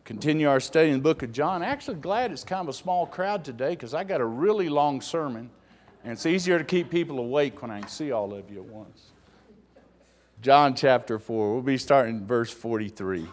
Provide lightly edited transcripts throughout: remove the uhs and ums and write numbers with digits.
continue our study in the book of John. Actually glad it's kind of a small crowd today because I got a really long sermon, and it's easier to keep people awake when I can see all of you at once. John chapter 4, we'll be starting in verse 43.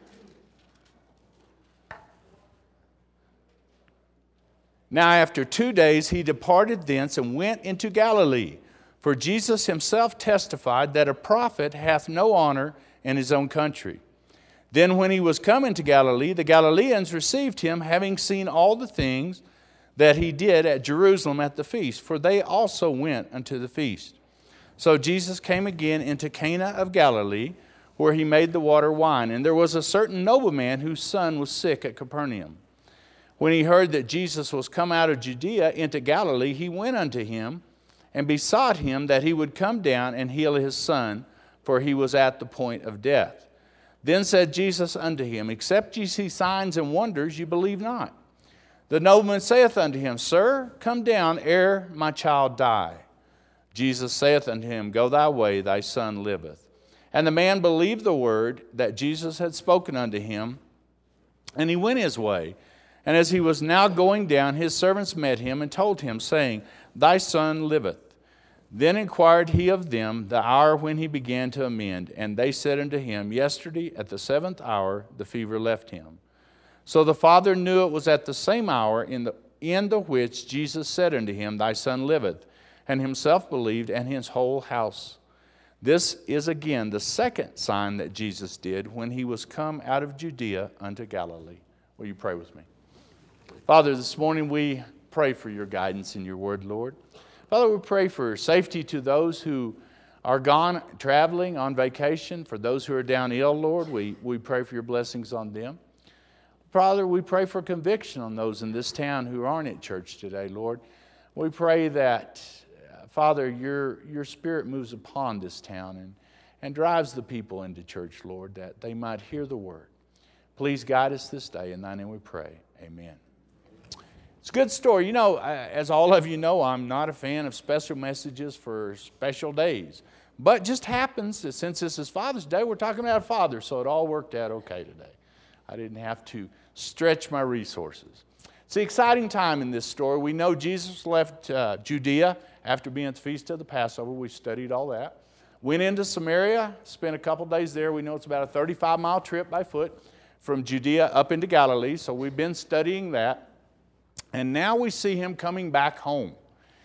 Now after 2 days he departed thence and went into Galilee. For Jesus himself testified that a prophet hath no honor in his own country. Then when he was come into Galilee, the Galileans received him, having seen all the things that he did at Jerusalem at the feast, for they also went unto the feast. So Jesus came again into Cana of Galilee, where he made the water wine. And there was a certain nobleman whose son was sick at Capernaum. When he heard that Jesus was come out of Judea into Galilee, he went unto him and besought him that he would come down and heal his son, for he was at the point of death. Then said Jesus unto him, Except ye see signs and wonders, ye believe not. The nobleman saith unto him, Sir, come down ere my child die. Jesus saith unto him, Go thy way, thy son liveth. And the man believed the word that Jesus had spoken unto him, and he went his way. And as he was now going down, his servants met him and told him, saying, Thy son liveth. Then inquired he of them the hour when he began to amend. And they said unto him, Yesterday at the 7th hour the fever left him. So the father knew it was at the same hour in the which Jesus said unto him, Thy son liveth. And himself believed, and his whole house. This is again the second sign that Jesus did when he was come out of Judea unto Galilee. Will you pray with me? Father, this morning we pray for your guidance in your word, Lord. Father, we pray for safety to those who are gone traveling on vacation, for those who are down ill, Lord. We pray for your blessings on them. Father, we pray for conviction on those in this town who aren't at church today, Lord. We pray that, Father, your Spirit moves upon this town and drives the people into church, Lord, that they might hear the word. Please guide us this day. In thy name we pray. Amen. It's a good story. You know, as all of you know, I'm not a fan of special messages for special days. But it just happens that since this is Father's Day, we're talking about a father, so it all worked out okay today. I didn't have to stretch my resources. It's an exciting time in this story. We know Jesus left Judea after being at the Feast of the Passover. We studied all that. Went into Samaria, spent a couple days there. We know it's about a 35-mile trip by foot from Judea up into Galilee, so we've been studying that. And now we see him coming back home.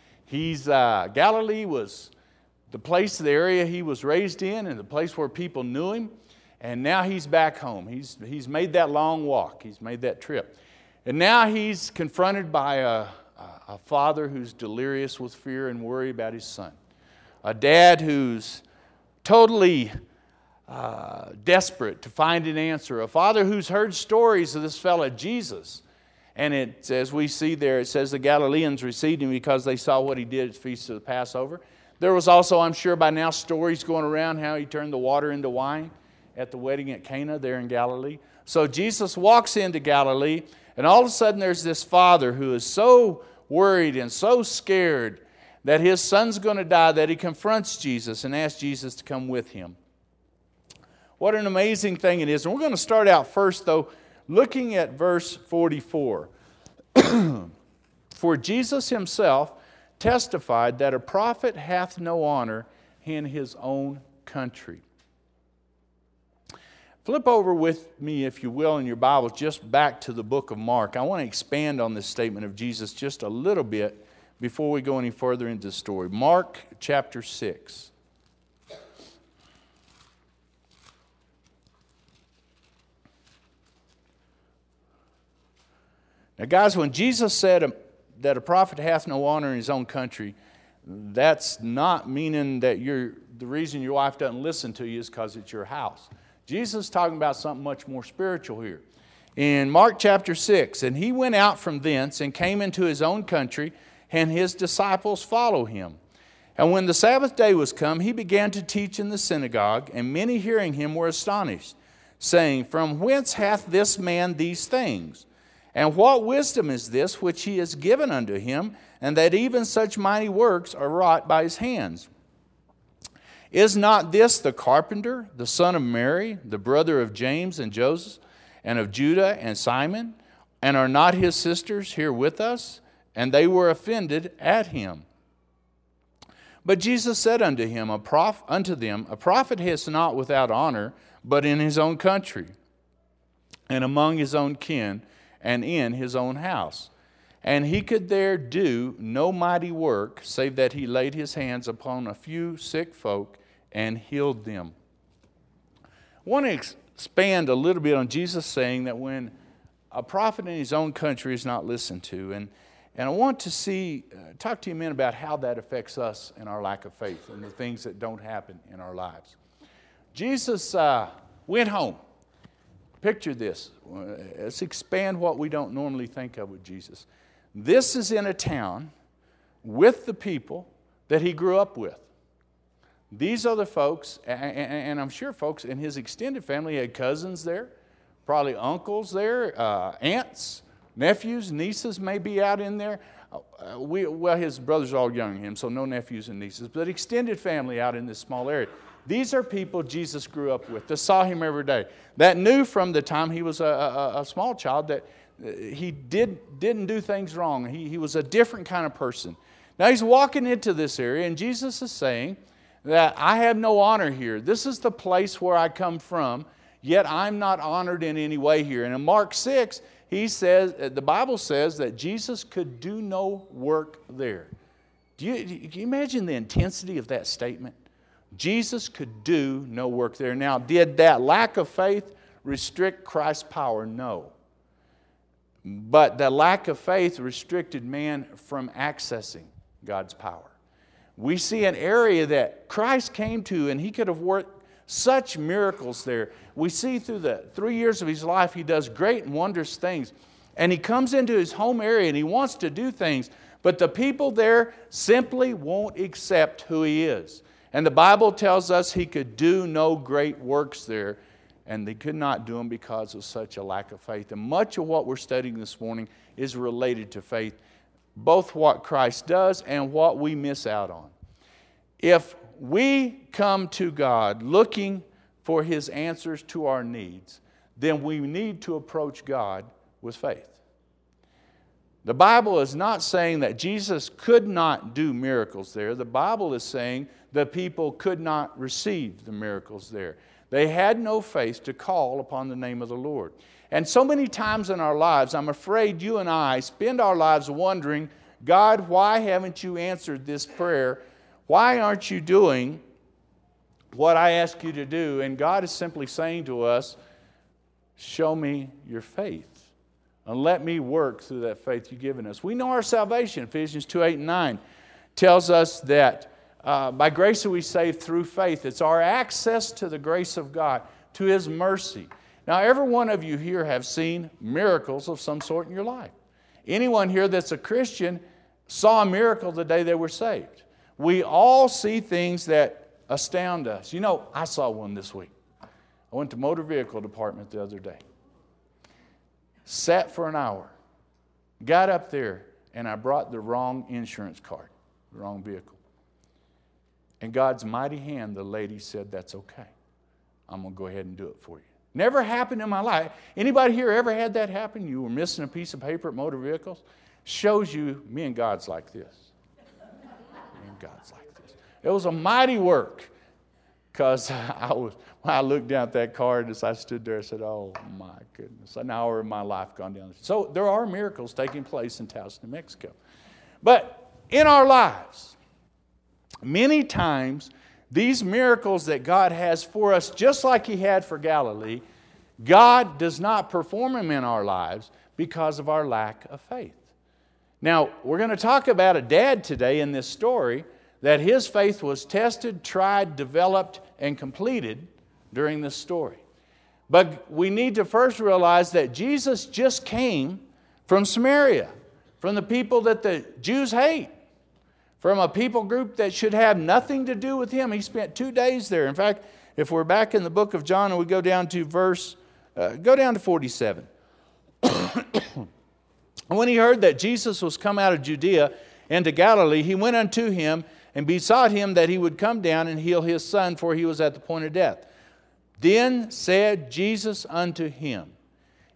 Galilee was the place, the area he was raised in, and the place where people knew him. And now he's back home. He's made that long walk. He's made that trip. And now he's confronted by a father who's delirious with fear and worry about his son. A dad who's totally desperate to find an answer. A father who's heard stories of this fella Jesus. And as we see there, it says the Galileans received him because they saw what he did at the Feast of the Passover. There was also, I'm sure by now, stories going around how he turned the water into wine at the wedding at Cana there in Galilee. So Jesus walks into Galilee, and all of a sudden there's this father who is so worried and so scared that his son's going to die that he confronts Jesus and asks Jesus to come with him. What an amazing thing it is. And we're going to start out first, though, looking at verse 44. For Jesus himself testified that a prophet hath no honor in his own country. Flip over with me, if you will, in your Bibles, just back to the book of Mark. I want to expand on this statement of Jesus just a little bit before we go any further into the story. Mark chapter 6. Now, guys, when Jesus said that a prophet hath no honor in his own country, that's not meaning that the reason your wife doesn't listen to you is because it's your house. Jesus is talking about something much more spiritual here. In Mark chapter 6, and he went out from thence and came into his own country, and his disciples followed him. And when the Sabbath day was come, he began to teach in the synagogue, and many hearing him were astonished, saying, From whence hath this man these things? And what wisdom is this which he has given unto him, and that even such mighty works are wrought by his hands? Is not this the carpenter, the son of Mary, the brother of James and Joseph? and of Judah and Simon? And are not his sisters here with us? And they were offended at him. But Jesus said unto them, a prophet is not without honor, but in his own country, and among his own kin, and in his own house. And he could there do no mighty work, save that he laid his hands upon a few sick folk and healed them. I want to expand a little bit on Jesus saying that when a prophet in his own country is not listened to, and I want to talk to you men about how that affects us and our lack of faith and the things that don't happen in our lives. Jesus went home. Picture this. Let's expand what we don't normally think of with Jesus. This is in a town with the people that he grew up with. These are the folks, and I'm sure folks in his extended family had cousins there, probably uncles there, aunts, nephews, nieces may be out in there. His brothers are all younger than him, so no nephews and nieces, but extended family out in this small area. These are people Jesus grew up with, that saw him every day, that knew from the time he was a small child that he didn't do things wrong. He was a different kind of person. Now he's walking into this area, and Jesus is saying that I have no honor here. This is the place where I come from, yet I'm not honored in any way here. And in Mark 6, the Bible says that Jesus could do no work there. Do you imagine the intensity of that statement? Jesus could do no work there. Now, did that lack of faith restrict Christ's power? No. But the lack of faith restricted man from accessing God's power. We see an area that Christ came to, and he could have worked such miracles there. We see through the 3 years of his life, he does great and wondrous things. And he comes into his home area and he wants to do things, but the people there simply won't accept who he is. And the Bible tells us he could do no great works there, and they could not do them because of such a lack of faith. And much of what we're studying this morning is related to faith, both what Christ does and what we miss out on. If we come to God looking for his answers to our needs, then we need to approach God with faith. The Bible is not saying that Jesus could not do miracles there. The Bible is saying the people could not receive the miracles there. They had no faith to call upon the name of the Lord. And so many times in our lives, I'm afraid you and I spend our lives wondering, God, why haven't you answered this prayer? Why aren't you doing what I ask you to do? And God is simply saying to us, show me your faith. And let me work through that faith you've given us. We know our salvation. Ephesians 2:8-9 tells us that by grace are we saved through faith. It's our access to the grace of God, to his mercy. Now, every one of you here have seen miracles of some sort in your life. Anyone here that's a Christian saw a miracle the day they were saved. We all see things that astound us. You know, I saw one this week. I went to motor vehicle department the other day. Sat for an hour. Got up there, and I brought the wrong insurance card, the wrong vehicle. And God's mighty hand, the lady said, that's okay. I'm going to go ahead and do it for you. Never happened in my life. Anybody here ever had that happen? You were missing a piece of paper at motor vehicles? Shows you, me and God's like this. Me and God's like this. It was a mighty work. Because when I looked down at that card, as I stood there, I said, oh my goodness, an hour of my life gone down. So there are miracles taking place in Taos, New Mexico. But in our lives, many times, these miracles that God has for us, just like he had for Galilee, God does not perform them in our lives because of our lack of faith. Now, we're going to talk about a dad today in this story that his faith was tested, tried, developed, and completed during this story. But we need to first realize that Jesus just came from Samaria, from the people that the Jews hate, from a people group that should have nothing to do with him. He spent 2 days there. In fact, if we're back in the book of John and we go down to go down to 47. When he heard that Jesus was come out of Judea into Galilee, he went unto him and besought him that he would come down and heal his son, for he was at the point of death. Then said Jesus unto him,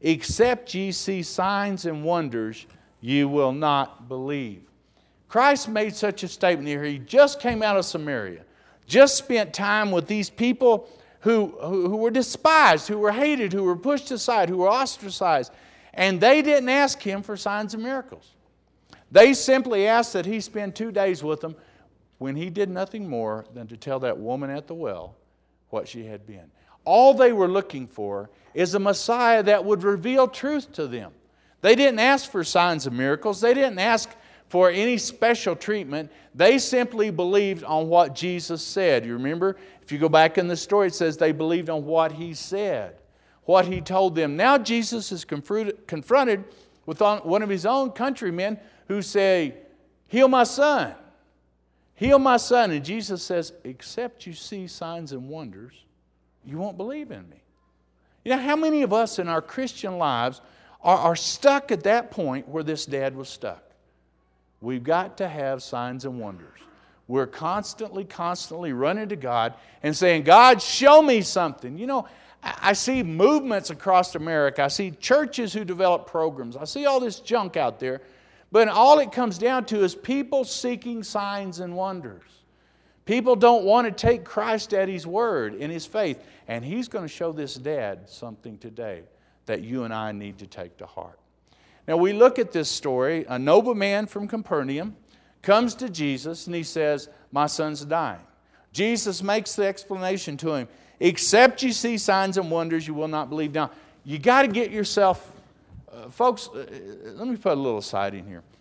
Except ye see signs and wonders, ye will not believe. Christ made such a statement here. He just came out of Samaria, just spent time with these people who were despised, who were hated, who were pushed aside, who were ostracized. And they didn't ask him for signs and miracles. They simply asked that he spend 2 days with them, when he did nothing more than to tell that woman at the well what she had been. All they were looking for is a Messiah that would reveal truth to them. They didn't ask for signs and miracles. They didn't ask for any special treatment. They simply believed on what Jesus said. You remember, if you go back in the story, it says they believed on what he said, what he told them. Now Jesus is confronted with one of his own countrymen who say, heal my son. Heal my son. And Jesus says, except you see signs and wonders, you won't believe in me. You know, how many of us in our Christian lives are stuck at that point where this dad was stuck? We've got to have signs and wonders. We're constantly running to God and saying, God, show me something. You know, I see movements across America. I see churches who develop programs. I see all this junk out there. But all it comes down to is people seeking signs and wonders. People don't want to take Christ at His word, in His faith. And He's going to show this dad something today that you and I need to take to heart. Now we look at this story. A nobleman from Capernaum comes to Jesus and he says, my son's dying. Jesus makes the explanation to him. Except you see signs and wonders, you will not believe. Now, you got to get yourself... folks, let me put a little aside in here.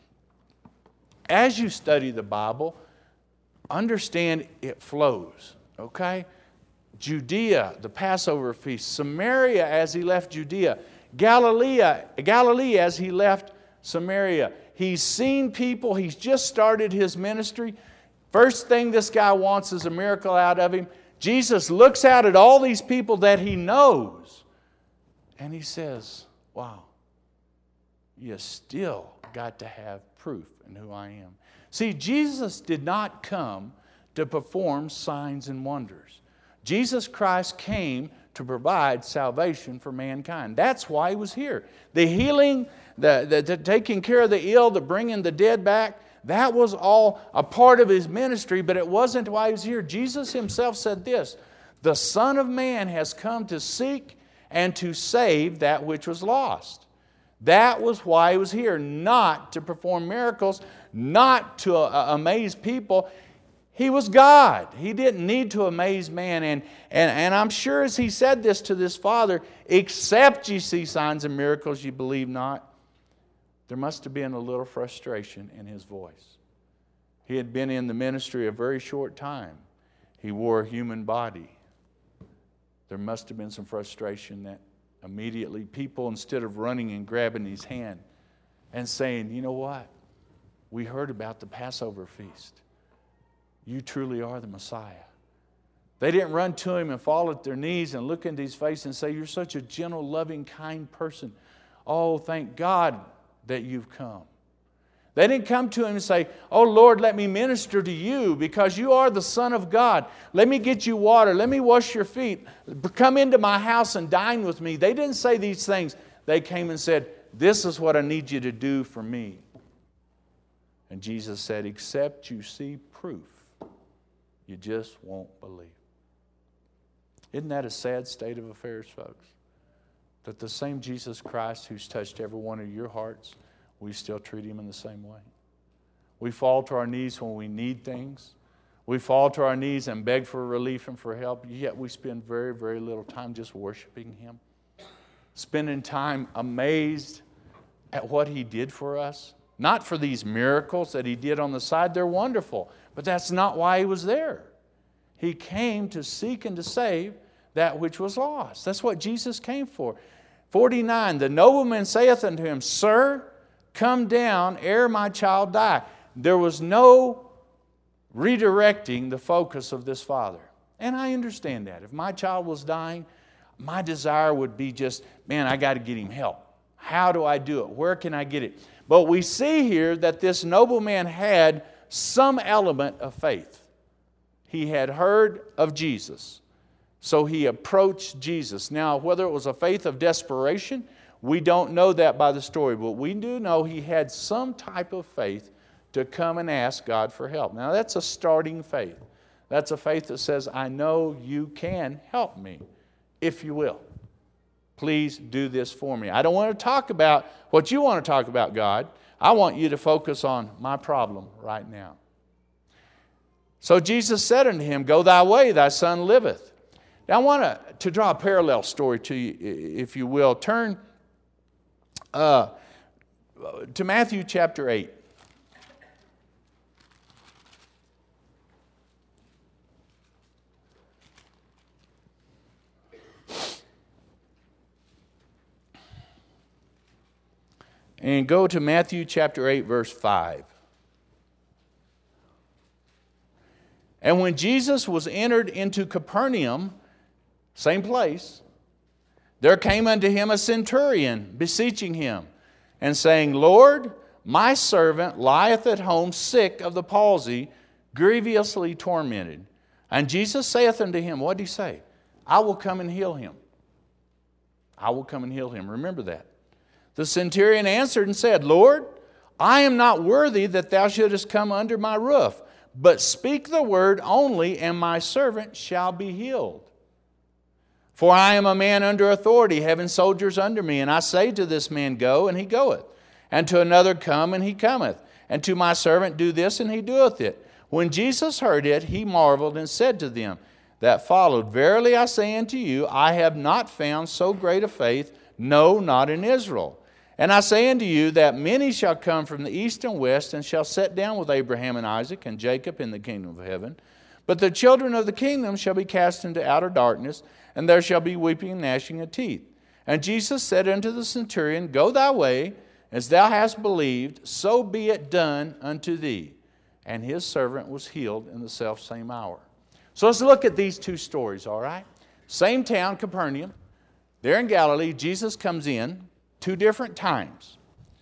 As you study the Bible, understand it flows, okay? Judea, the Passover feast, Samaria as he left Judea, Galilee as he left Samaria. He's seen people, he's just started his ministry. First thing this guy wants is a miracle out of him. Jesus looks out at all these people that he knows, and he says, wow, you still got to have proof in who I am. See, Jesus did not come to perform signs and wonders. Jesus Christ came to provide salvation for mankind. That's why He was here. The healing, the taking care of the ill, the bringing the dead back, that was all a part of His ministry, but it wasn't why He was here. Jesus Himself said this, the Son of Man has come to seek and to save that which was lost. That was why He was here, not to perform miracles, not to amaze people. He was God. He didn't need to amaze man. And I'm sure as He said this to this father, except you see signs and miracles, you believe not. There must have been a little frustration in His voice. He had been in the ministry a very short time. He wore a human body. There must have been some frustration that immediately people, instead of running and grabbing His hand and saying, you know what? We heard about the Passover feast. You truly are the Messiah. They didn't run to Him and fall at their knees and look into His face and say, you're such a gentle, loving, kind person. Oh, thank God that you've come. They didn't come to Him and say, oh Lord, let me minister to you because you are the Son of God. Let me get you water. Let me wash your feet. Come into my house and dine with me. They didn't say these things. They came and said, this is what I need you to do for me. And Jesus said, except you see proof, you just won't believe. Isn't that a sad state of affairs, folks? That the same Jesus Christ who's touched every one of your hearts, we still treat Him in the same way. We fall to our knees when we need things. We fall to our knees and beg for relief and for help, yet we spend very, very little time just worshiping Him. Spending time amazed at what He did for us. Not for these miracles that He did on the side. They're wonderful. But that's not why He was there. He came to seek and to save that which was lost. That's what Jesus came for. 49, the nobleman saith unto Him, Sir, come down ere my child die. There was no redirecting the focus of this father. And I understand that. If my child was dying, my desire would be just, man, I got to get him help. How do I do it? Where can I get it? But we see here that this nobleman had some element of faith. He had heard of Jesus. So he approached Jesus. Now, whether it was a faith of desperation, We don't know that by the story, but we do know he had some type of faith to come and ask God for help. Now that's a starting faith. That's a faith that says, I know you can help me, if you will. Please do this for me. I don't want to talk about what you want to talk about, God. I want you to focus on my problem right now. So Jesus said unto him, Go thy way, thy son liveth. Now I want to draw a parallel story to you, if you will. Turn to Matthew chapter 8. And go to Matthew chapter 8, verse 5. And when Jesus was entered into Capernaum, same place, there came unto him a centurion, beseeching him, and saying, Lord, my servant lieth at home sick of the palsy, grievously tormented. And Jesus saith unto him, what did he say? I will come and heal him. I will come and heal him. Remember that. The centurion answered and said, Lord, I am not worthy that thou shouldest come under my roof, but speak the word only, and my servant shall be healed. For I am a man under authority, having soldiers under me, and I say to this man, Go, and he goeth, and to another, Come, and he cometh, and to my servant, Do this, and he doeth it. When Jesus heard it, he marveled and said to them that followed, Verily I say unto you, I have not found so great a faith, no, not in Israel. And I say unto you that many shall come from the east and west, and shall sit down with Abraham and Isaac and Jacob in the kingdom of heaven. But the children of the kingdom shall be cast into outer darkness, and there shall be weeping and gnashing of teeth. And Jesus said unto the centurion, Go thy way, as thou hast believed, so be it done unto thee. And his servant was healed in the selfsame hour. So let's look at these two stories, all right? Same town, Capernaum. There in Galilee, Jesus comes in. Two different times.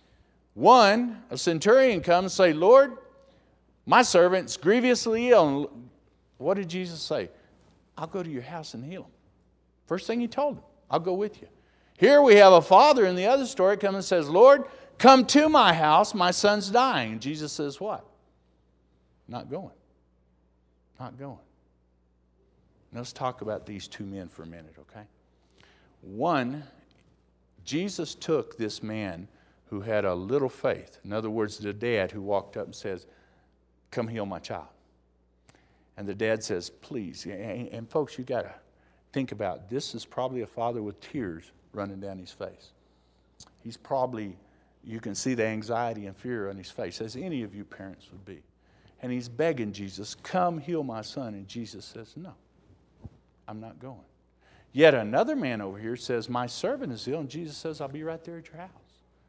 One, a centurion comes and say, Lord, my servant's grievously ill. And what did Jesus say? I'll go to your house and heal him. First thing he told him, I'll go with you. Here we have a father in the other story comes and says, Lord, come to my house, my son's dying. And Jesus says what? Not going. Not going. Let's talk about these two men for a minute, okay? One, Jesus took this man who had a little faith. In other words, the dad who walked up and says, Come heal my child. And the dad says, Please. And folks, you got to think about, this is probably a father with tears running down his face. He's probably, you can see the anxiety and fear on his face, as any of you parents would be. And he's begging Jesus, Come heal my son. And Jesus says, No, I'm not going. Yet another man over here says, My servant is ill, and Jesus says, I'll be right there at your house.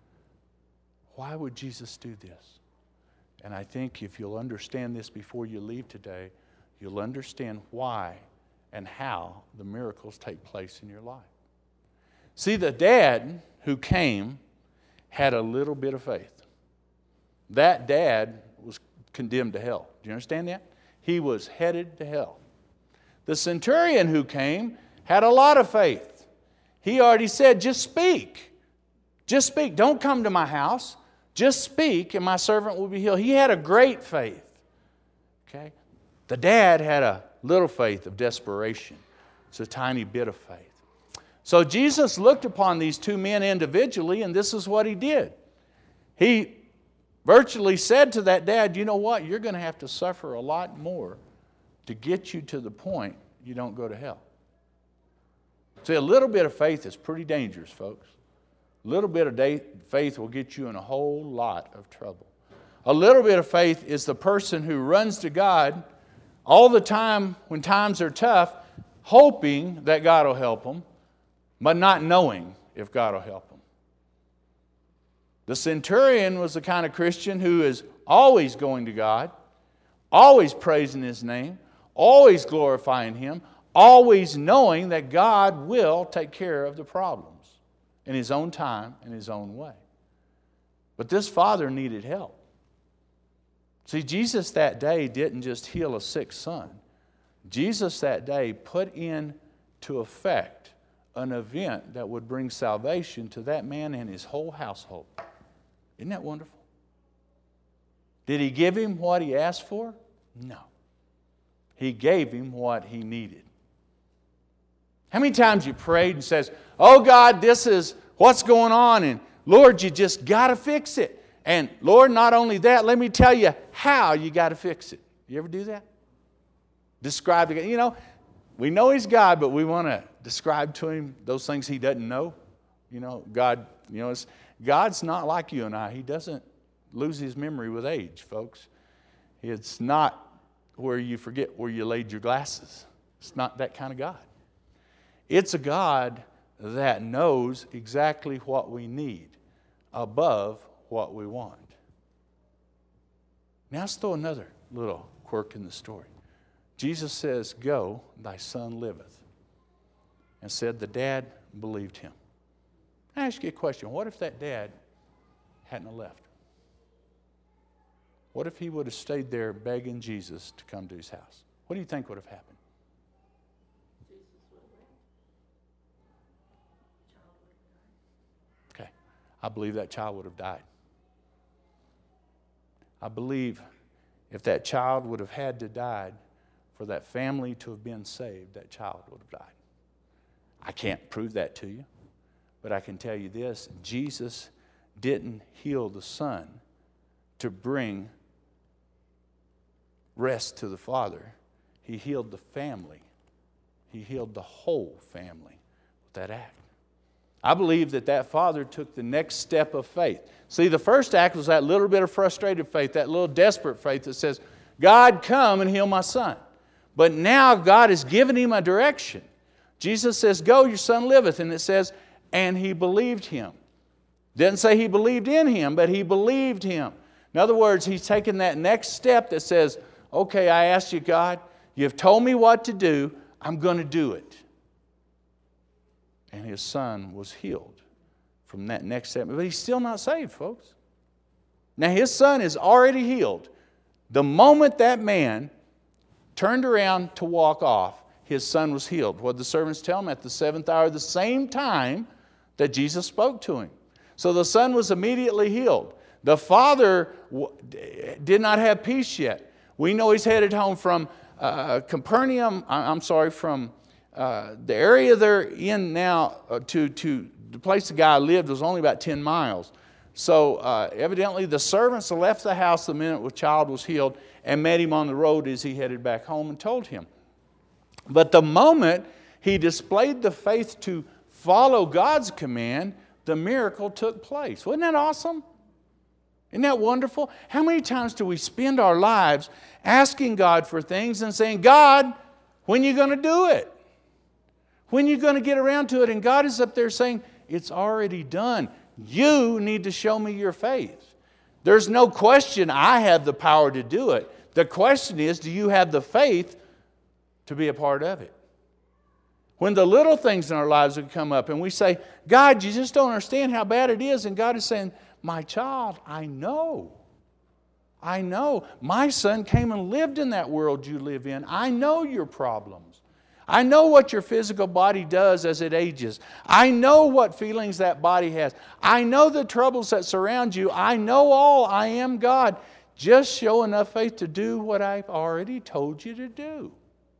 Why would Jesus do this? And I think if you'll understand this before you leave today, you'll understand why and how the miracles take place in your life. See, the dad who came had a little bit of faith. That dad was condemned to hell. Do you understand that? He was headed to hell. The centurion who came had a lot of faith. He already said, just speak. Just speak. Don't come to my house. Just speak and my servant will be healed. He had a great faith. Okay? The dad had a little faith of desperation. It's a tiny bit of faith. So Jesus looked upon these two men individually, and this is what he did. He virtually said to that dad, you know what? You're going to have to suffer a lot more to get you to the point you don't go to hell. See, a little bit of faith is pretty dangerous, folks. A little bit of faith will get you in a whole lot of trouble. A little bit of faith is the person who runs to God all the time when times are tough, hoping that God will help them, but not knowing if God will help them. The centurion was the kind of Christian who is always going to God, always praising His name, always glorifying Him, always knowing that God will take care of the problems in His own time, in His own way. But this father needed help. See, Jesus that day didn't just heal a sick son. Jesus that day put into effect an event that would bring salvation to that man and his whole household. Isn't that wonderful? Did he give him what he asked for? No. He gave him what he needed. How many times you prayed and says, oh God, this is what's going on, and Lord, you just got to fix it. And Lord, not only that, let me tell you how you got to fix it. You ever do that? Describe it. You know, we know He's God, but we want to describe to Him those things He doesn't know. You know, God, God's not like you and I. He doesn't lose His memory with age, folks. It's not where you forget where you laid your glasses. It's not that kind of God. It's a God that knows exactly what we need above what we want. Now let's throw another little quirk in the story. Jesus says, go, thy son liveth. And said the dad believed him. I ask you a question. What if that dad hadn't left? What if he would have stayed there begging Jesus to come to his house? What do you think would have happened? Okay, I believe that child would have died. I believe if that child would have had to die for that family to have been saved, that child would have died. I can't prove that to you, but I can tell you this. Jesus didn't heal the son to bring rest to the father. He healed the family. He healed the whole family with that act. I believe that father took the next step of faith. See, the first act was that little bit of frustrated faith, that little desperate faith that says, God, come and heal my son. But now God has given him a direction. Jesus says, go, your son liveth. And it says, and he believed him. Didn't say he believed in him, but he believed him. In other words, he's taken that next step that says, okay, I asked you, God, you've told me what to do. I'm going to do it. And his son was healed from that next step. But he's still not saved, folks. Now, his son is already healed. The moment that man turned around to walk off, his son was healed. What did the servants tell him? At the 7th hour, the same time that Jesus spoke to him. So the son was immediately healed. The father did not have peace yet. We know he's headed home from Capernaum, from the area they're in now to the place the guy lived was only about 10 miles. So evidently the servants left the house the minute the child was healed and met him on the road as he headed back home and told him. But the moment he displayed the faith to follow God's command, the miracle took place. Wasn't that awesome? Isn't that wonderful? How many times do we spend our lives asking God for things and saying, God, when are you going to do it? When are you going to get around to it? And God is up there saying, it's already done. You need to show me your faith. There's no question I have the power to do it. The question is, do you have the faith to be a part of it? When the little things in our lives would come up and we say, God, you just don't understand how bad it is. And God is saying, my child, I know. I know. My son came and lived in that world you live in. I know your problems. I know what your physical body does as it ages. I know what feelings that body has. I know the troubles that surround you. I know all. I am God. Just show enough faith to do what I've already told you to do.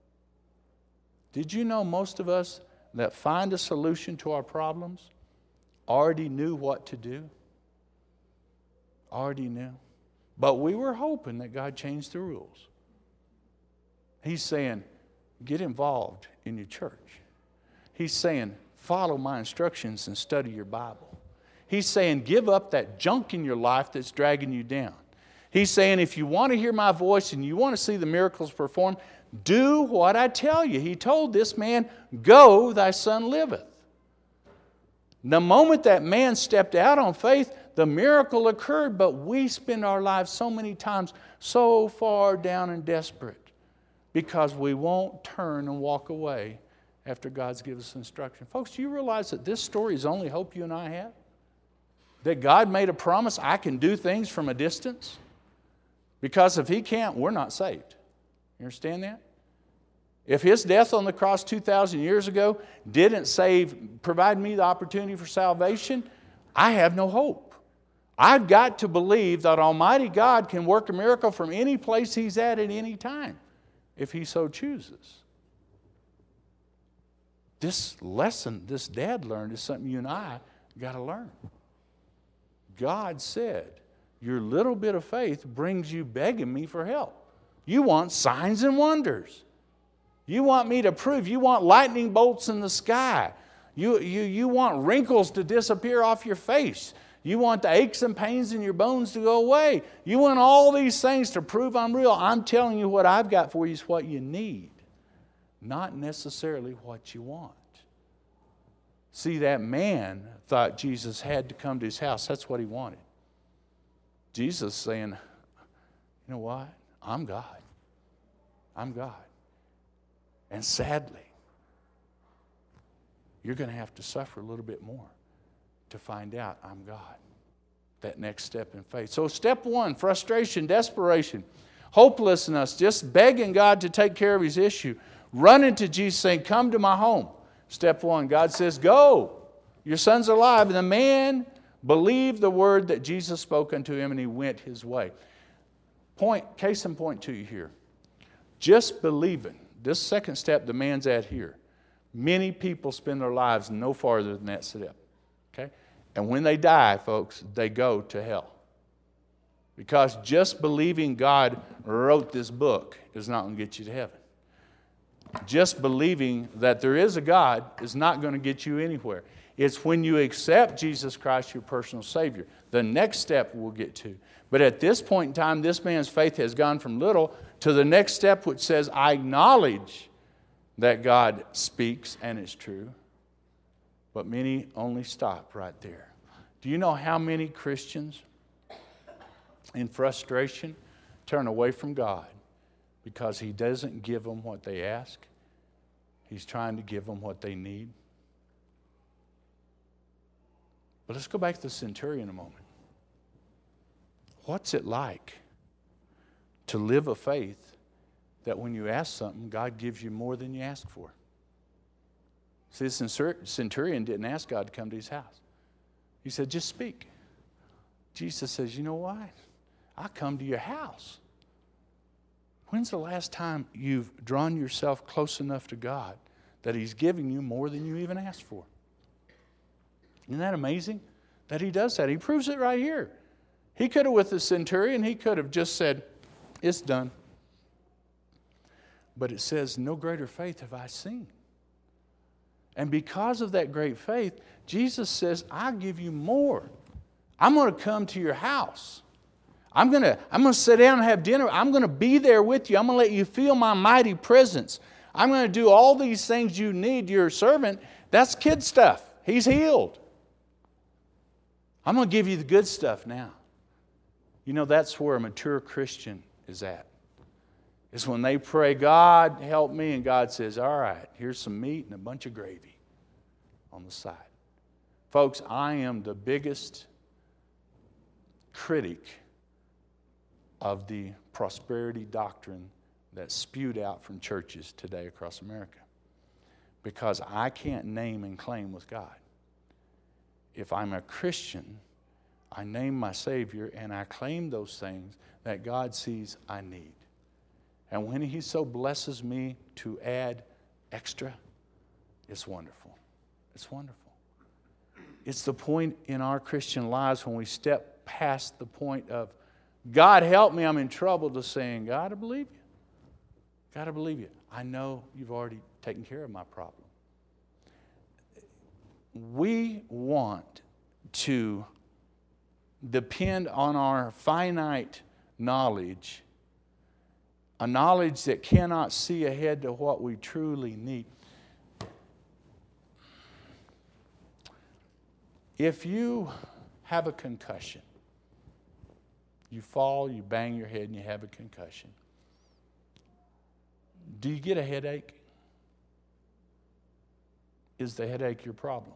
Did you know most of us that find a solution to our problems already knew what to do? Already knew. But we were hoping that God changed the rules. He's saying, get involved in your church. He's saying, follow my instructions and study your Bible. He's saying, give up that junk in your life that's dragging you down. He's saying, if you want to hear my voice and you want to see the miracles performed, do what I tell you. He told this man, go, thy son liveth. The moment that man stepped out on faith, the miracle occurred, but we spend our lives so many times so far down and desperate because we won't turn and walk away after God's given us instruction. Folks, do you realize that this story is the only hope you and I have? That God made a promise, I can do things from a distance? Because if He can't, we're not saved. You understand that? If his death on the cross 2,000 years ago didn't provide me the opportunity for salvation, I have no hope. I've got to believe that Almighty God can work a miracle from any place He's at any time, if He so chooses. This lesson this dad learned is something you and I got to learn. God said, your little bit of faith brings you begging me for help. You want signs and wonders. You want me to prove. You want lightning bolts in the sky. You want wrinkles to disappear off your face. You want the aches and pains in your bones to go away. You want all these things to prove I'm real. I'm telling you what I've got for you is what you need, not necessarily what you want. See, that man thought Jesus had to come to his house. That's what he wanted. Jesus saying, you know what? I'm God. I'm God. And sadly, you're going to have to suffer a little bit more to find out I'm God. That next step in faith. So step one, frustration, desperation, hopelessness, just begging God to take care of his issue. Running to Jesus saying, come to my home. Step one, God says, go. Your son's alive. And the man believed the word that Jesus spoke unto him, and he went his way. Case in point to you here. Just believing. This second step the man's at here. Many people spend their lives no farther than that step. Okay? And when they die, folks, they go to hell. Because just believing God wrote this book is not going to get you to heaven. Just believing that there is a God is not going to get you anywhere. It's when you accept Jesus Christ, your personal Savior. The next step we'll get to. But at this point in time, this man's faith has gone from little to the next step, which says, I acknowledge that God speaks and is true. But many only stop right there. Do you know how many Christians in frustration turn away from God because He doesn't give them what they ask? He's trying to give them what they need. But let's go back to the centurion a moment. What's it like to live a faith that when you ask something, God gives you more than you ask for? See, the centurion didn't ask God to come to his house. He said, just speak. Jesus says, you know what? I come to your house. When's the last time you've drawn yourself close enough to God that He's giving you more than you even asked for? Isn't that amazing that He does that? He proves it right here. He could have, with the centurion, he could have just said, it's done. But it says, no greater faith have I seen. And because of that great faith, Jesus says, I'll give you more. I'm going to come to your house. I'm going to sit down and have dinner. I'm going to be there with you. I'm going to let you feel my mighty presence. I'm going to do all these things you need. Your servant, that's kid stuff. He's healed. I'm going to give you the good stuff now. You know, that's where a mature Christian is at. It's when they pray, God, help me, and God says, all right, here's some meat and a bunch of gravy on the side. Folks, I am the biggest critic of the prosperity doctrine that's spewed out from churches today across America. Because I can't name and claim with God. If I'm a Christian, I name my Savior and I claim those things that God sees I need. And when He so blesses me to add extra, it's wonderful. It's wonderful. It's the point in our Christian lives when we step past the point of, God help me, I'm in trouble, to saying, God, I believe you. God, I believe you. I know you've already taken care of my problem. We want to depend on our finite knowledge, a knowledge that cannot see ahead to what we truly need. If you have a concussion, you fall, you bang your head, and you have a concussion, do you get a headache? Is the headache your problem?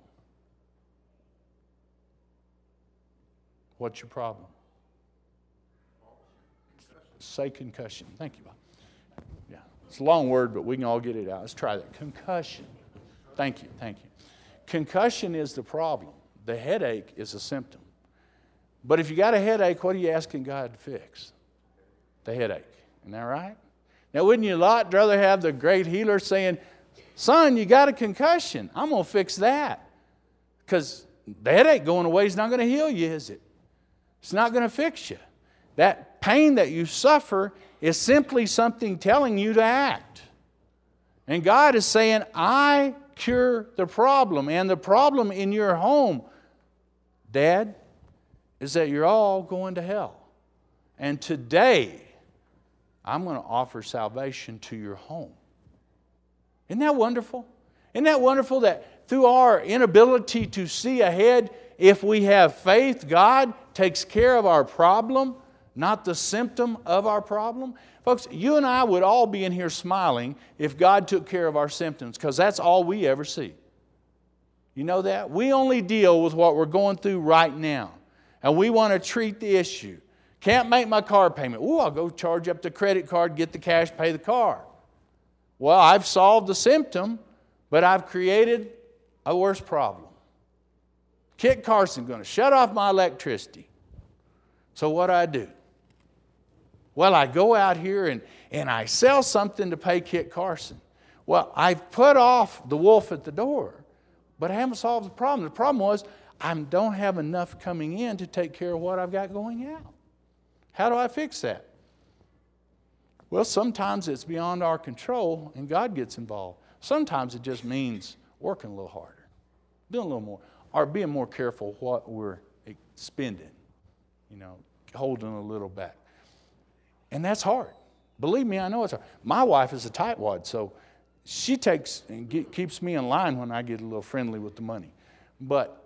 What's your problem? Say concussion. Thank you, Bob. Yeah. It's a long word, but we can all get it out. Let's try that. Concussion. Thank you. Concussion is the problem. The headache is a symptom. But if you got a headache, what are you asking God to fix? The headache. Isn't that right? Now, wouldn't you a lot rather have the great healer saying, son, you got a concussion. I'm going to fix that. Because the headache going away is not going to heal you, is it? It's not going to fix you. That pain that you suffer is simply something telling you to act. And God is saying, I cure the problem. And the problem in your home, Dad, is that you're all going to hell. And today, I'm going to offer salvation to your home. Isn't that wonderful? Isn't that wonderful that through our inability to see ahead, if we have faith, God takes care of our problem, not the symptom of our problem? Folks, you and I would all be in here smiling if God took care of our symptoms, because that's all we ever see. You know that? We only deal with what we're going through right now. And we want to treat the issue. Can't make my car payment. Ooh, I'll go charge up the credit card, get the cash, pay the car. Well, I've solved the symptom, but I've created a worse problem. Kit Carson's going to shut off my electricity. So what do? Well, I go out here and I sell something to pay Kit Carson. Well, I've put off the wolf at the door, but I haven't solved the problem. The problem was I don't have enough coming in to take care of what I've got going out. How do I fix that? Well, sometimes it's beyond our control and God gets involved. Sometimes it just means working a little harder, doing a little more, or being more careful what we're spending, holding a little back. And that's hard. Believe me, I know it's hard. My wife is a tightwad, so she takes and keeps me in line when I get a little friendly with the money. But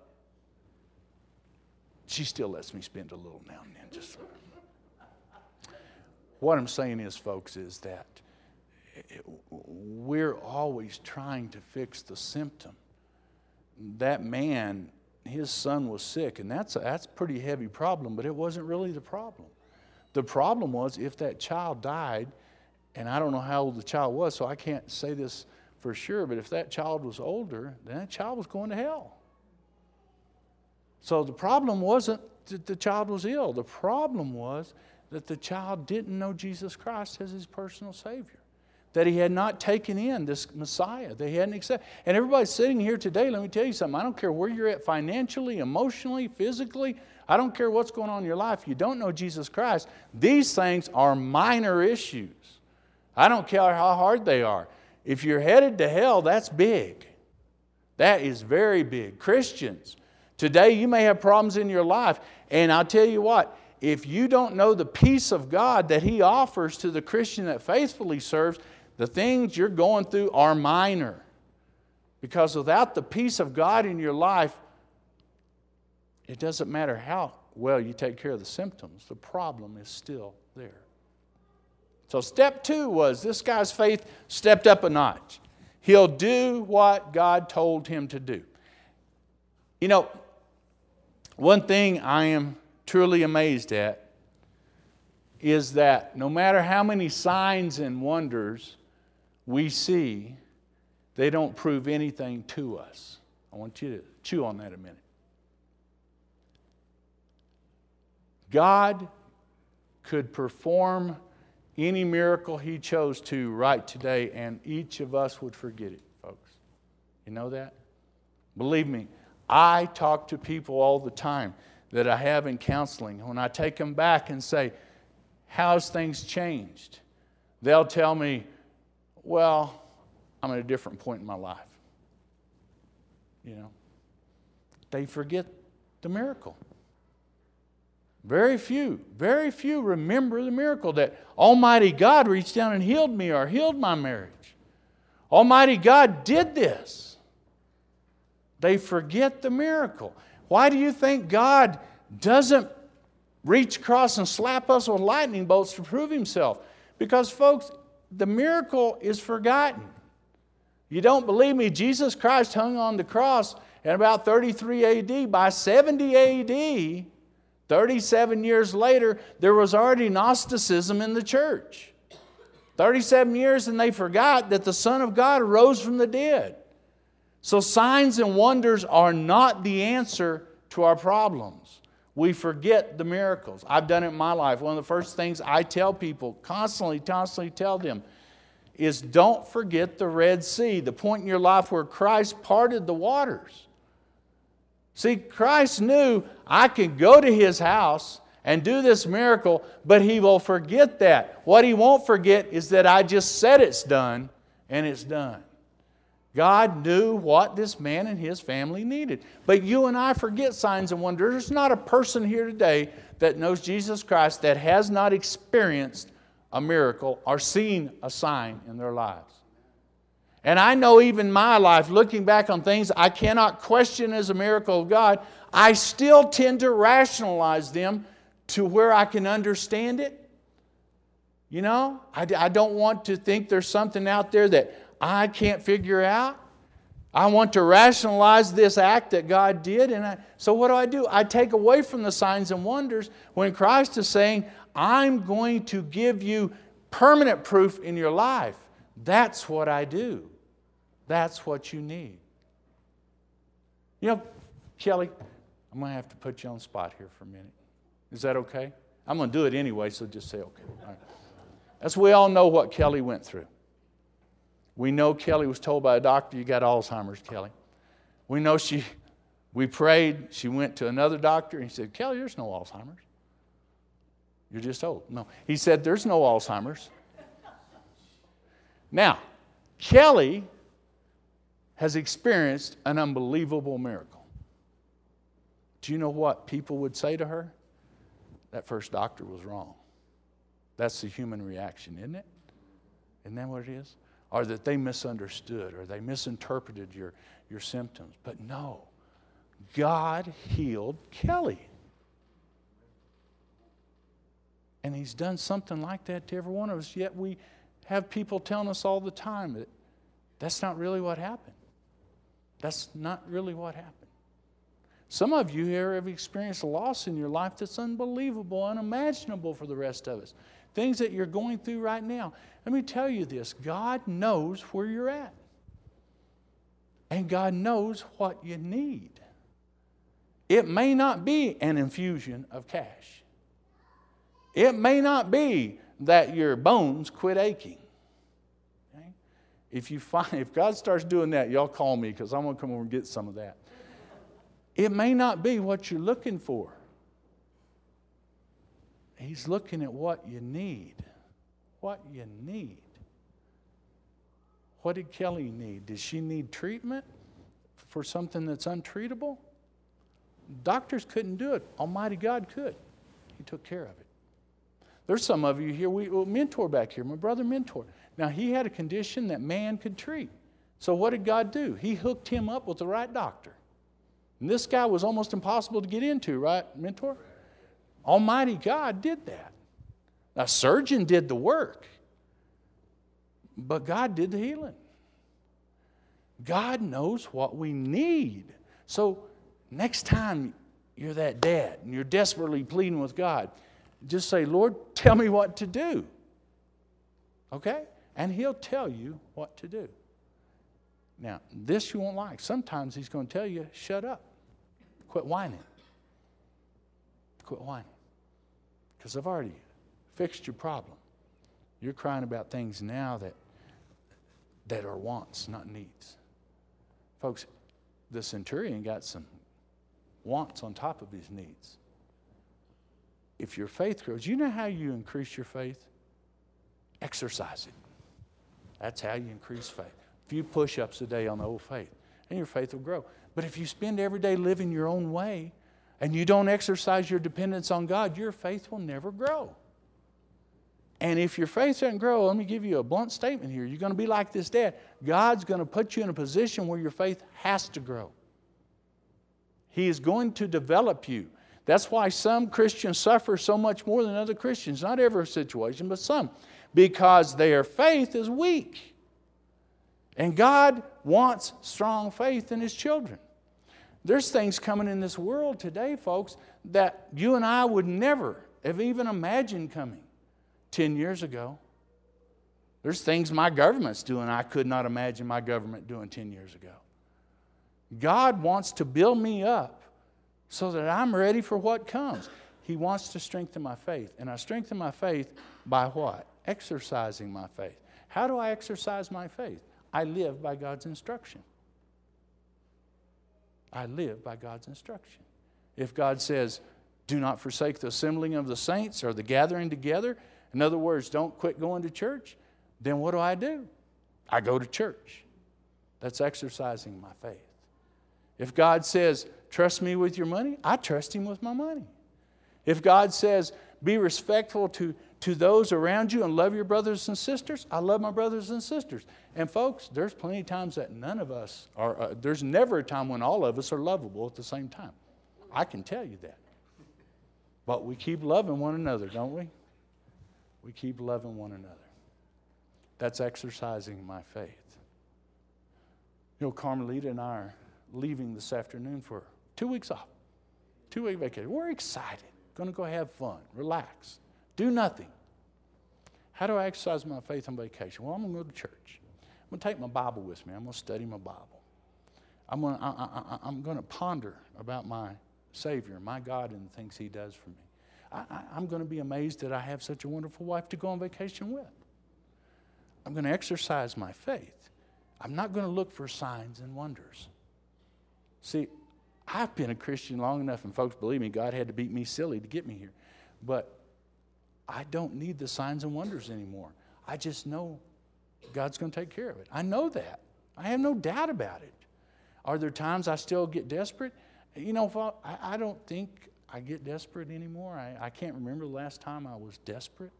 she still lets me spend a little now and then. Just what I'm saying is, folks, is that we're always trying to fix the symptom. That man, his son was sick, and that's a pretty heavy problem, but it wasn't really the problem. The problem was if that child died, and I don't know how old the child was, so I can't say this for sure, but if that child was older, then that child was going to hell. So the problem wasn't that the child was ill. The problem was that the child didn't know Jesus Christ as his personal Savior. That he had not taken in this Messiah. They hadn't accepted. And everybody sitting here today, let me tell you something. I don't care where you're at financially, emotionally, physically. I don't care what's going on in your life. You don't know Jesus Christ. These things are minor issues. I don't care how hard they are. If you're headed to hell, that's big. That is very big. Christians, today you may have problems in your life. And I'll tell you what, if you don't know the peace of God that He offers to the Christian that faithfully serves, the things you're going through are minor. Because without the peace of God in your life, it doesn't matter how well you take care of the symptoms. The problem is still there. So step 2 was this guy's faith stepped up a notch. He'll do what God told him to do. One thing I am truly amazed at is that no matter how many signs and wonders we see, they don't prove anything to us. I want you to chew on that a minute. God could perform any miracle He chose to right today, and each of us would forget it, folks. You know that? Believe me, I talk to people all the time that I have in counseling. When I take them back and say, how's things changed? They'll tell me, well, I'm at a different point in my life. They forget the miracle. Very few remember the miracle that Almighty God reached down and healed me or healed my marriage. Almighty God did this. They forget the miracle. Why do you think God doesn't reach across and slap us with lightning bolts to prove Himself? Because, folks, the miracle is forgotten. You don't believe me? Jesus Christ hung on the cross at about 33 AD. By 70 AD, 37 years later, there was already Gnosticism in the church. 37 years and they forgot that the Son of God arose from the dead. So signs and wonders are not the answer to our problems. We forget the miracles. I've done it in my life. One of the first things I tell people, constantly tell them, is don't forget the Red Sea, the point in your life where Christ parted the waters. See, Christ knew I can go to His house and do this miracle, but He will forget that. What He won't forget is that I just said it's done, and it's done. God knew what this man and his family needed. But you and I forget signs and wonders. There's not a person here today that knows Jesus Christ that has not experienced a miracle or seen a sign in their lives. And I know even my life, looking back on things I cannot question as a miracle of God, I still tend to rationalize them to where I can understand it. You know, I don't want to think there's something out there that I can't figure out. I want to rationalize this act that God did. So what do? I take away from the signs and wonders when Christ is saying, I'm going to give you permanent proof in your life. That's what I do. That's what you need. You know, Kelly, I'm going to have to put you on the spot here for a minute. Is that okay? I'm going to do it anyway, so just say okay. All right. As we all know what Kelly went through. We know Kelly was told by a doctor, you got Alzheimer's, Kelly. We know we prayed, she went to another doctor, and he said, Kelly, there's no Alzheimer's. You're just old. No. He said, there's no Alzheimer's. Now, Kelly has experienced an unbelievable miracle. Do you know what people would say to her? That first doctor was wrong. That's the human reaction, isn't it? Isn't that what it is? Or that they misunderstood or they misinterpreted your symptoms. But no, God healed Kelly. And He's done something like that to every one of us, yet we have people telling us all the time that that's not really what happened. That's not really what happened. Some of you here have experienced a loss in your life that's unbelievable, unimaginable for the rest of us. Things that you're going through right now. Let me tell you this. God knows where you're at. And God knows what you need. It may not be an infusion of cash. It may not be that your bones quit aching. Okay? If God starts doing that, y'all call me because I'm going to come over and get some of that. It may not be what you're looking for. He's looking at what you need. What you need. What did Kelly need? Did she need treatment for something that's untreatable? Doctors couldn't do it. Almighty God could. He took care of it. There's some of you here, Mentor back here, my brother Mentor. Now, he had a condition that man could treat. So what did God do? He hooked him up with the right doctor. And this guy was almost impossible to get into, right, Mentor? Almighty God did that. A surgeon did the work, but God did the healing. God knows what we need. So next time you're that dad and you're desperately pleading with God, just say, Lord, tell me what to do. Okay? And He'll tell you what to do. Now, this you won't like. Sometimes He's going to tell you, shut up. Quit whining. Quit whining. Because I've already fixed your problem. You're crying about things now that are wants, not needs. Folks, the centurion got some wants on top of his needs. If your faith grows, you know how you increase your faith? Exercise it. That's how you increase faith. A few push-ups a day on the old faith, and your faith will grow. But if you spend every day living your own way, and you don't exercise your dependence on God, your faith will never grow. And if your faith doesn't grow, let me give you a blunt statement here. You're going to be like this dad. God's going to put you in a position where your faith has to grow. He is going to develop you. That's why some Christians suffer so much more than other Christians. Not every situation, but some. Because their faith is weak. And God wants strong faith in His children. There's things coming in this world today, folks, that you and I would never have even imagined coming 10 years ago. There's things my government's doing I could not imagine my government doing 10 years ago. God wants to build me up so that I'm ready for what comes. He wants to strengthen my faith. And I strengthen my faith by what? Exercising my faith. How do I exercise my faith? I live by God's instruction. I live by God's instruction. If God says, do not forsake the assembling of the saints or the gathering together, in other words, don't quit going to church, then what do? I go to church. That's exercising my faith. If God says, trust me with your money, I trust Him with my money. If God says, be respectful to those around you and love your brothers and sisters, I love my brothers and sisters. And folks, there's plenty of times that none of us are, there's never a time when all of us are lovable at the same time. I can tell you that. But we keep loving one another, don't we? We keep loving one another. That's exercising my faith. You know, Carmelita and I are leaving this afternoon for 2 weeks off. 2-week vacation. We're excited. Going to go have fun, relax, do nothing. How do I exercise my faith on vacation? Well, I'm going to go to church. I'm going to take my Bible with me. I'm going to study my Bible. I'm going to ponder about my Savior, my God, and the things He does for me. I'm going to be amazed that I have such a wonderful wife to go on vacation with. I'm going to exercise my faith. I'm not going to look for signs and wonders. See, I've been a Christian long enough, and folks, believe me, God had to beat me silly to get me here. But I don't need the signs and wonders anymore. I just know God's going to take care of it. I know that. I have no doubt about it. Are there times I still get desperate? You know, I don't think I get desperate anymore. I can't remember the last time I was desperate.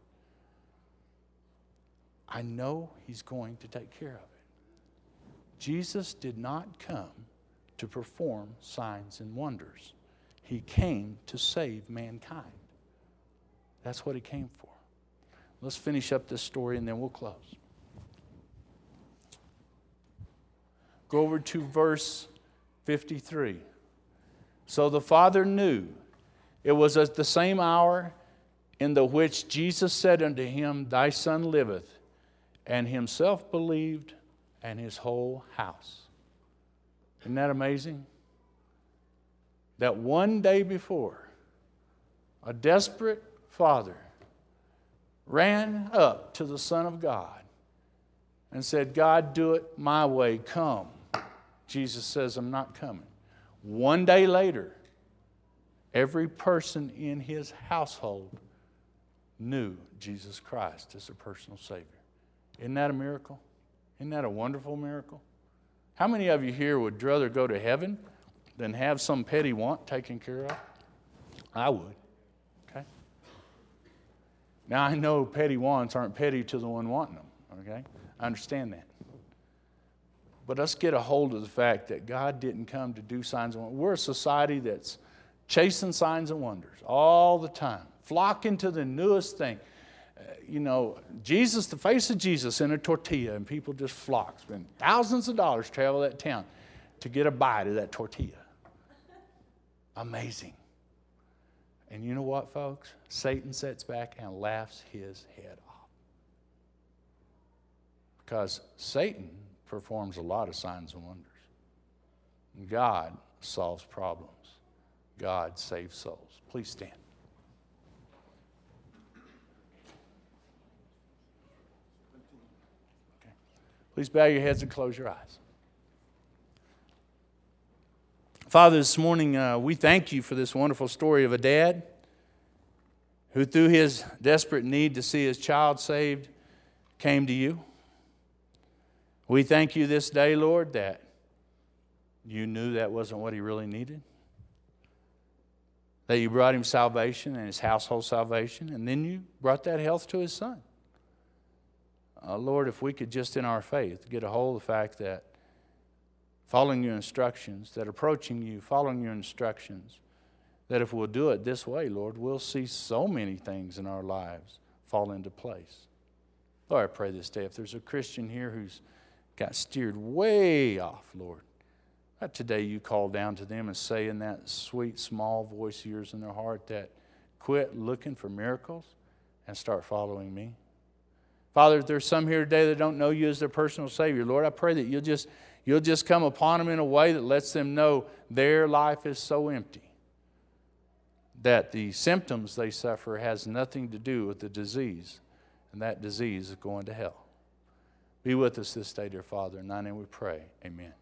I know He's going to take care of it. Jesus did not come to perform signs and wonders. He came to save mankind. That's what He came for. Let's finish up this story and then we'll close. Go over to verse 53. So the Father knew it was at the same hour in the which Jesus said unto him, Thy son liveth, and Himself believed, and His whole house. Isn't that amazing? That one day before, a desperate father ran up to the Son of God and said, God, do it my way, come. Jesus says, I'm not coming. One day later, every person in his household knew Jesus Christ as their personal Savior. Isn't that a miracle? Isn't that a wonderful miracle? How many of you here would rather go to heaven than have some petty want taken care of? I would. Okay? Now, I know petty wants aren't petty to the one wanting them. Okay? I understand that. But let's get a hold of the fact that God didn't come to do signs and wonders. We're a society that's chasing signs and wonders all the time, flocking to the newest thing. Jesus, the face of Jesus in a tortilla, and people just flock. Spend thousands of dollars travel that town to get a bite of that tortilla. Amazing. And you know what, folks? Satan sits back and laughs his head off. Because Satan performs a lot of signs and wonders. God solves problems. God saves souls. Please stand. Okay. Please bow your heads and close your eyes. Father, this morning we thank You for this wonderful story of a dad who, through his desperate need to see his child saved, came to You. We thank You this day, Lord, that You knew that wasn't what he really needed. That You brought him salvation and his household salvation, and then You brought that health to his son. Lord, if we could just in our faith get a hold of the fact that following Your instructions, that approaching You, following Your instructions, that if we'll do it this way, Lord, we'll see so many things in our lives fall into place. Lord, I pray this day, if there's a Christian here who's got steered way off, Lord, that today You call down to them and say in that sweet, small voice of Yours in their heart that quit looking for miracles and start following Me. Father, if there's some here today that don't know you as their personal Savior, Lord, I pray that you'll just come upon them in a way that lets them know their life is so empty, that the symptoms they suffer has nothing to do with the disease, and that disease is going to hell. Be with us this day, dear Father. In thy name we pray. Amen.